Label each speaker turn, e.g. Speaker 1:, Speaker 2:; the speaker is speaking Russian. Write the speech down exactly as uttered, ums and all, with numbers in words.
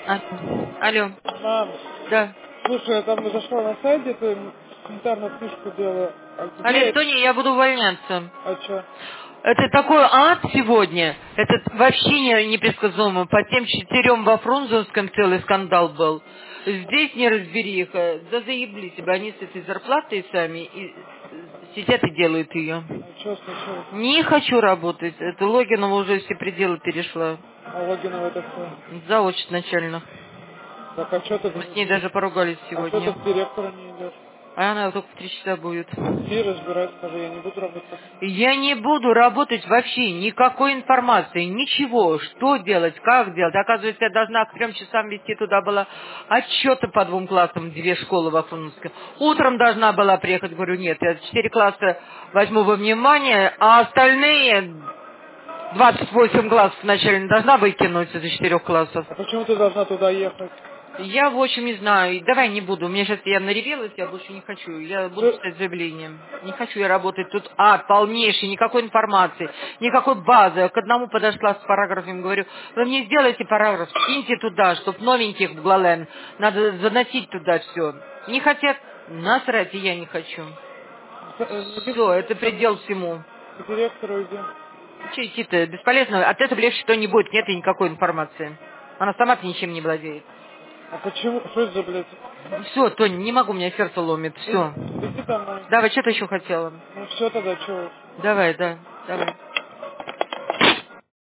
Speaker 1: А, алло.
Speaker 2: Мам,
Speaker 1: Да.
Speaker 2: слушай, я там зашла на сайт, где-то санитарную книжку делаю. А
Speaker 1: Алло,
Speaker 2: где...
Speaker 1: Тони, я буду увольняться.
Speaker 2: А чё?
Speaker 1: Это такой ад сегодня. Это вообще не, непредсказуемо. По тем четырем во Фрунзенском целый скандал был. Здесь неразбериха. Да заебли себя. Они с этой зарплатой сами и сидят и делают ее.
Speaker 2: А чё случилось?
Speaker 1: Не хочу работать. Это Логинова уже все пределы перешла.
Speaker 2: А Логинова это кто?
Speaker 1: Заочно начально.
Speaker 2: Так а чё ты...
Speaker 1: Мы с ней даже поругались
Speaker 2: А чё ты
Speaker 1: сегодня.
Speaker 2: к директору не идешь?
Speaker 1: А она только в три часа будет.
Speaker 2: Иди разбирай, скажи, я не буду работать.
Speaker 1: Я не буду работать вообще, никакой информации, ничего, что делать, как делать. Оказывается, я должна к трем часам вести туда было отчеты по двум классам, две школы во Фрунзенском. Утром должна была приехать, говорю, нет, я четыре класса возьму во внимание, а остальные двадцать восемь классов вначале не должна выкинуть из четырех классов.
Speaker 2: А почему ты должна туда ехать?
Speaker 1: Я, в общем, не знаю. Давай не буду. У меня сейчас я наревелась, я больше не хочу. Я буду
Speaker 2: Чё?
Speaker 1: писать заявление. Не хочу я работать тут. А, полнейший, никакой информации, никакой базы. К одному подошла с параграфом, говорю, вы мне сделайте параграф, киньте туда, чтоб новеньких в Глален. Надо заносить туда все. Не хотят, насрать, и я не хочу.
Speaker 2: Э, Иди
Speaker 1: Все, это предел всему.
Speaker 2: к директору иди.
Speaker 1: Че идти-то? Бесполезно. От этого легче что не будет. Нет и никакой информации. Она сама-то ничем не владеет.
Speaker 2: А почему? Что это за, блядь?
Speaker 1: Все, Тоня, не могу, меня сердце ломит.
Speaker 2: Иди,
Speaker 1: Все.
Speaker 2: иди домой.
Speaker 1: Давай, что ты еще хотела?
Speaker 2: Ну все тогда, чё?
Speaker 1: Давай, да, давай.